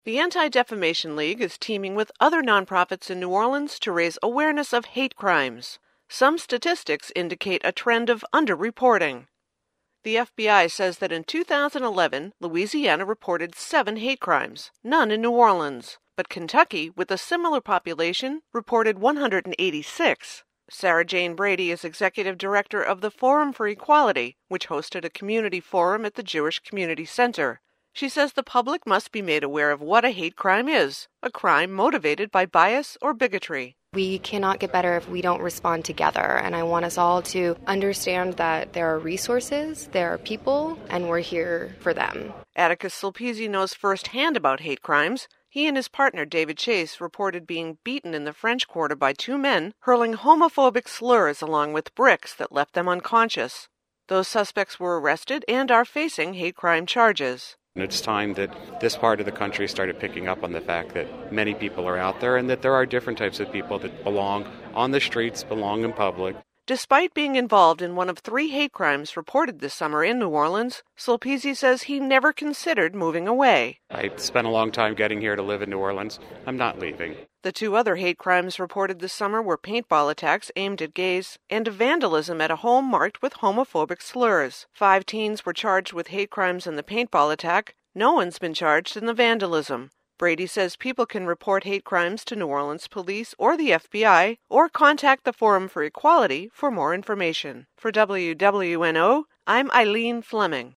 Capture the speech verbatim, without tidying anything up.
The Anti-Defamation League is teaming with other nonprofits in New Orleans to raise awareness of hate crimes. Some statistics indicate a trend of underreporting. The F B I says that in two thousand eleven, Louisiana reported seven hate crimes, none in New Orleans. But Kentucky, with a similar population, reported one hundred eighty-six. Sarah Jane Brady is executive director of the Forum for Equality, which hosted a community forum at the Jewish Community Center. She says the public must be made aware of what a hate crime is, a crime motivated by bias or bigotry. We cannot get better if we don't respond together, and I want us all to understand that there are resources, there are people, and we're here for them. Atticus Sulpizi knows firsthand about hate crimes. He and his partner, David Chase, reported being beaten in the French Quarter by two men hurling homophobic slurs along with bricks that left them unconscious. Those suspects were arrested and are facing hate crime charges. And it's time that this part of the country started picking up on the fact that many people are out there and that there are different types of people that belong on the streets, belong in public. Despite being involved in one of three hate crimes reported this summer in New Orleans, Sulpizi says he never considered moving away. I spent a long time getting here to live in New Orleans. I'm not leaving. The two other hate crimes reported this summer were paintball attacks aimed at gays and vandalism at a home marked with homophobic slurs. Five teens were charged with hate crimes in the paintball attack. No one's been charged in the vandalism. Brady says people can report hate crimes to New Orleans police or the F B I or contact the Forum for Equality for more information. For W W N O, I'm Eileen Fleming.